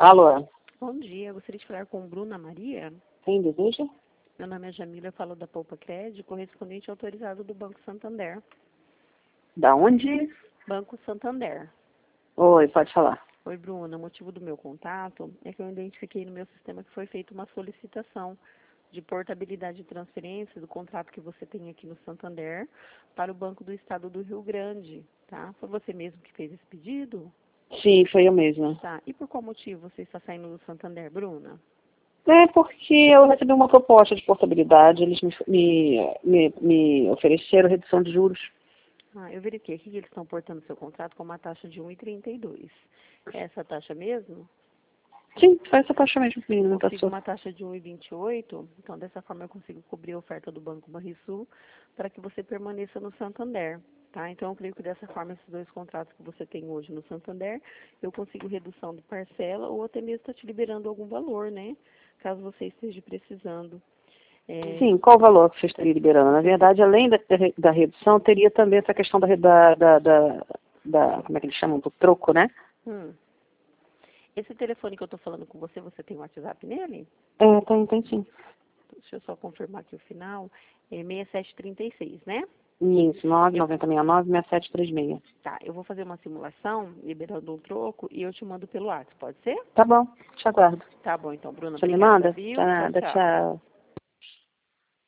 Alô, Bom dia, eu gostaria de falar com Bruna Maria. quem deseja? Meu nome é Jamila, eu falo da Poupa Crédito, correspondente autorizado do Banco Santander. Da onde? Banco Santander. Oi, pode falar. Oi, Bruna, o motivo do meu contato é que eu identifiquei no meu sistema que foi feita uma solicitação de portabilidade e transferência do contrato que você tem aqui no Santander para o Banco do Estado do Rio Grande, tá? Foi você mesmo que fez esse pedido? Sim, foi eu mesma. Tá. E por qual motivo você está saindo do Santander, Bruna? É porque eu recebi uma proposta de portabilidade, eles me ofereceram redução de juros. Eu verifiquei aqui que eles estão portando seu contrato com uma taxa de 1,32. É essa taxa mesmo? Sim, foi essa taxa mesmo que me Consigo passou. uma taxa de 1,28, então dessa forma eu consigo cobrir a oferta do Banco Banrisul para que você permaneça no Santander, tá? Então eu creio que dessa forma esses dois contratos que você tem hoje no Santander, eu consigo redução de parcela ou até mesmo está te liberando algum valor, né? Caso você esteja precisando. Sim, qual o valor que você estaria liberando? Na verdade, além da redução, teria também essa questão como é que eles chamam? Do troco, né? Hum. Esse telefone que eu estou falando com você, você tem um WhatsApp nele? É, tem sim. Deixa eu só confirmar aqui o final. É 6736, né? Isso, Eu, 99069-6736. tá, eu vou fazer uma simulação, liberando um troco, e eu te mando pelo WhatsApp, pode ser? Tá bom, te aguardo. Tá bom, então, Bruna, Você me obrigada, manda? viu? Tá Tchau, nada, tchau. tchau.